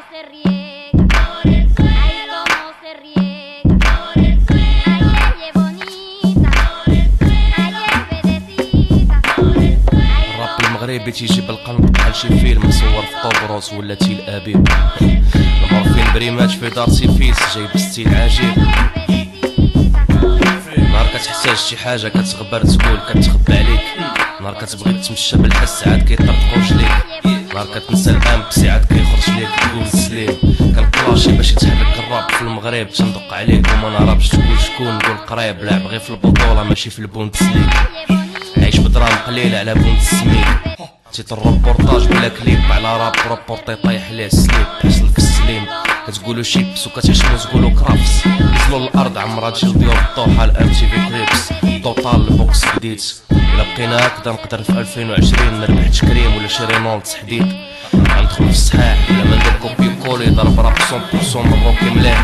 se riega por el suelo, ay cómo se riega por el suelo, ay bonita por el suelo, ay vedecita por el suelo. الراب المغربي تيجي بالقلب بحال شي فيلم مصور في طوبروس ولا تيل ابيب. المورفين بريمات في دار سيفيس جايب ستيل عجيب. نهار كتحتاج شي حاجه كتغبر تقول كتخبى عليك، نهار كتبغي تمشى بالحس عاد كيطرطقو رجليك، نهار كتنسى الامبسي عاد كيخرج ليك تقول سليم. كنكلاشي باش يتحرك الراب في المغرب تندق عليك وما نعرفش تقول شكون، نقول قريب لاعب غير في البطوله ماشي في البوندسليغ، عايش بدراهم قليله على بوندسميك. تيتر روبورتاج بلا كليب على راب روبورتي طايح ليه السليب حصل في السليم. كتقولو شيبس وكتعشمو تقولو كرافس، نزلو الارض عمرها تجي لديور الطوحه الام تي في كليبس. توتال البوكس بديت الا بقينا هكذا نقدر في 2020 نربح تكريم ولا شي رينولد حديد. غندخل في الصحاح ولا ما ندير كوبي كولي ضرب راب 100% من الروكي مليح.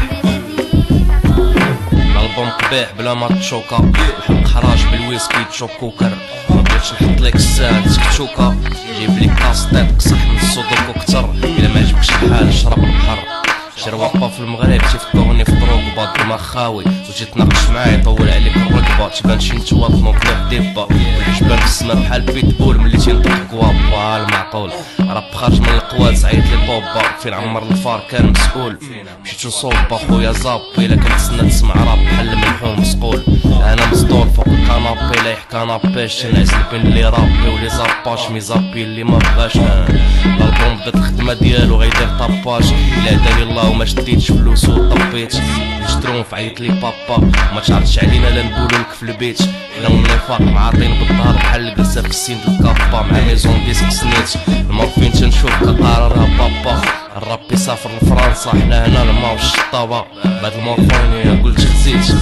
الالبوم قبيح بلا ما تشوكا، الحق حراج بالويسكي تشوك كوكر. مبغيتش نحط ليك الساعة تكتوكا، جيب لي كاستيط قصح من الصدوكو كتر. الا معجبكش الحال شرب البحر، شي رواقة في المغرب تيفكروني في دروكبا ديما خاوي، وجيت تناقش معايا يطول عليك الركبة. تبان شي نتوما تنوض لي ديبا والعجبان في السما بحال بيتبول ملي تينطق كوابا المعقول. راب خارج من القواد عيط لي طوبا فين عمر الفار كان مسؤول. مشيت نصوب خويا زاب الا كنتسنى تسمع راب بحال الملحون مسقول. انا مسطول فوق الكنابي لايح كنابيش نعس بين لي رابي ولي زاباش ميزابي اللي ما بغاش. الالبوم بدات الخدمه ديالو غيدير طاباج، الا هداني الله وما شديتش فلوس وطبيت يشترون في عيط لي بابا ما تعرضش علينا لا نقولو لك في البيت. حنا والنفاق معاطين بالظهر بحال الجلسه في السين الكابا مع ميزون ديسك سنيت. المورفين تنشوف كقرارها بابا، الراب يسافر لفرنسا حنا هنا الماء والشطابه. بعد المورفين قلت خزيت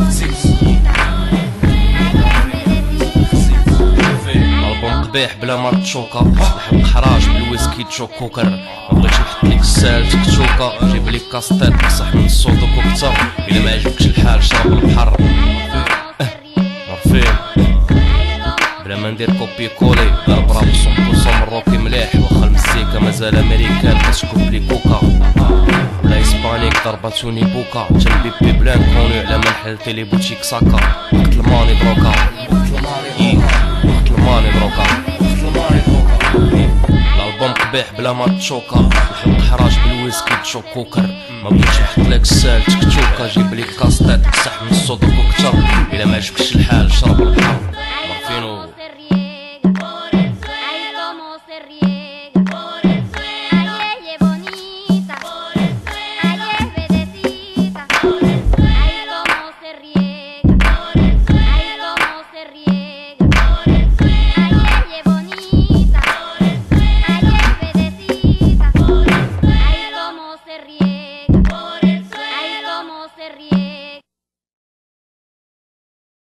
البوم قبيح بلا ما تشوكا، الحق حراج بالويسكي تشوك كوكر. مبغيتش نحط ليك السال تكتوكا، جيب لي كاستيط بصح من الصودوكو كتر. الا ما عجبكش الحال شرب البحر. مورفين بلا ما ندير كوبي كولي ضرب راب 100% من الروكي مليح. واخا المزيكا مازال امريكان كتشكوب لي كوكا ولا اسبانيك ضرباتوني بوكا. جنبي بي بلان كوني على منحل تيلي بوتيك ساكا. وقت الماني دروكا وقت الماني دروكا. الالبوم قبيح بلا ما تشوكا، الحق حراج بالويسكي تشوك كوكر. مبغيتش نحط لك السال تكتوكا، جيب لي كاستيط قصح من الصدوكو كتر. الا ما عجبكش الحال شرب البحر. مورفينو se riega.